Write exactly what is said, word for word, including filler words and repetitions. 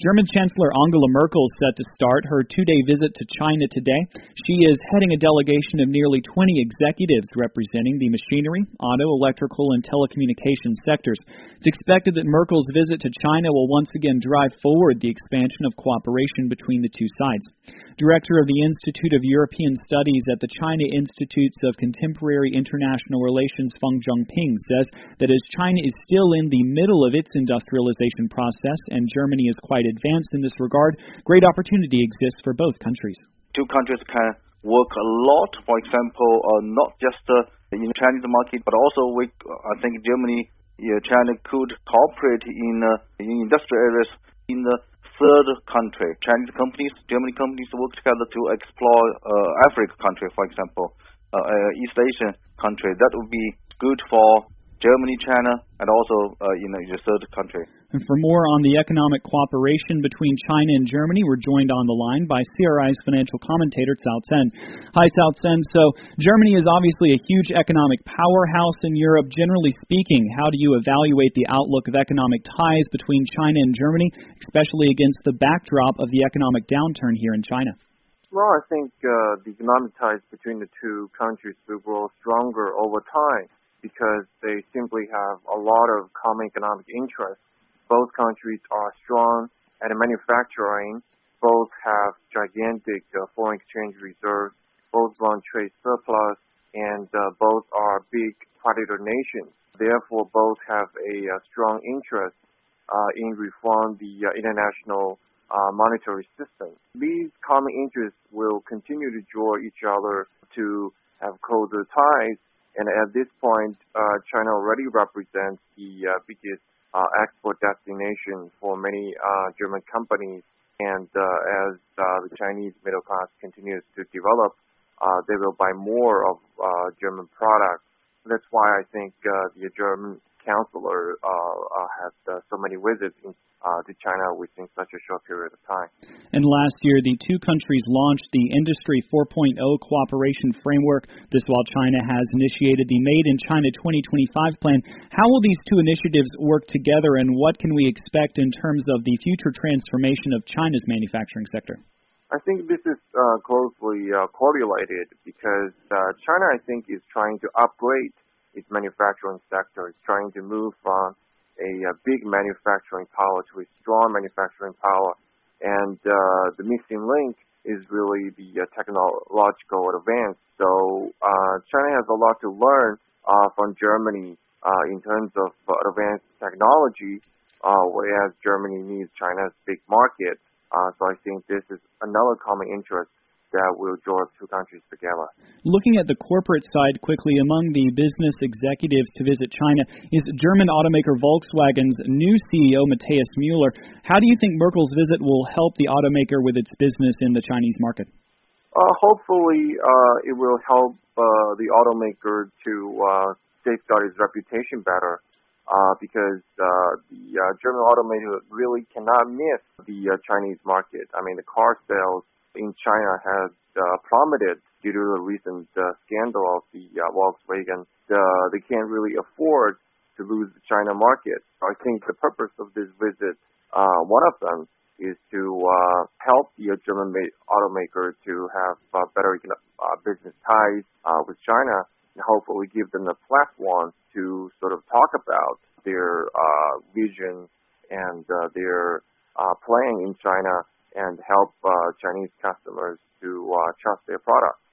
German Chancellor Angela Merkel is set to start her two-day visit to China today. She is heading a delegation of nearly twenty executives representing the machinery, auto, electrical, and telecommunications sectors. It's expected that Merkel's visit to China will once again drive forward the expansion of cooperation between the two sides. Director of the Institute of European Studies at the China Institutes of Contemporary International Relations, Feng Zhengping, says that as China is still in the middle of its industrialization process and Germany is quite advanced in this regard, great opportunity exists for both countries. Two countries can work a lot, for example, uh, not just uh, in the Chinese market, but also we, I think Germany, yeah, China could cooperate in, uh, in industrial areas in the third country. Chinese companies, German companies work together to explore uh, African country, for example, uh, uh, East Asian country. That would be good for Germany, China, and also uh, you know, the third country. And for more on the economic cooperation between China and Germany, we're joined on the line by C R I's financial commentator, Cao Zhen. Hi, Cao Zhen. So Germany is obviously a huge economic powerhouse in Europe. Generally speaking, how do you evaluate the outlook of economic ties between China and Germany, especially against the backdrop of the economic downturn here in China? Well, I think uh, the economic ties between the two countries will grow stronger over time because they simply have a lot of common economic interests. Both countries are strong at manufacturing, both have gigantic uh, foreign exchange reserves, both run trade surplus, and uh, both are big creditor nations. Therefore, both have a, a strong interest uh, in reform the uh, international uh, monetary system. These common interests will continue to draw each other to have closer ties, and at this point, uh, China already represents the uh, biggest Uh, export destination for many uh, German companies, and uh, as uh, the Chinese middle class continues to develop, uh, they will buy more of uh, German products. That's why I think uh, the German chancellor uh, uh, had uh, so many visits in, uh, to China within such a short period of time. And last year, the two countries launched the Industry four point oh Cooperation Framework. This while China has initiated the Made in China twenty twenty-five plan. How will these two initiatives work together, and what can we expect in terms of the future transformation of China's manufacturing sector? I think this is uh, closely uh, correlated because uh, China, I think, is trying to upgrade its manufacturing sector. It's trying to move from a, a big manufacturing power to a strong manufacturing power. And uh, the missing link is really the uh, technological advance. So uh, China has a lot to learn uh, from Germany uh, in terms of uh, advanced technology, uh, whereas Germany needs China's big market. Uh, so I think this is another common interest that will draw two countries together. Looking at the corporate side quickly, among the business executives to visit China is German automaker Volkswagen's new C E O, Matthias Müller. How do you think Merkel's visit will help the automaker with its business in the Chinese market? Uh, hopefully, uh, it will help uh, the automaker to uh, safeguard its reputation better. Uh, because uh, the uh, German automaker really cannot miss the uh, Chinese market. I mean, the car sales in China has uh, plummeted due to the recent uh, scandal of the uh, Volkswagen. Uh, they can't really afford to lose the China market. So I think the purpose of this visit, uh, one of them, is to uh, help the uh, German automaker to have uh, better uh, business ties uh, with China, and hopefully give them a platform to sort of talk about their uh, vision and uh, their uh, plan in China and help uh, Chinese customers to uh, trust their products.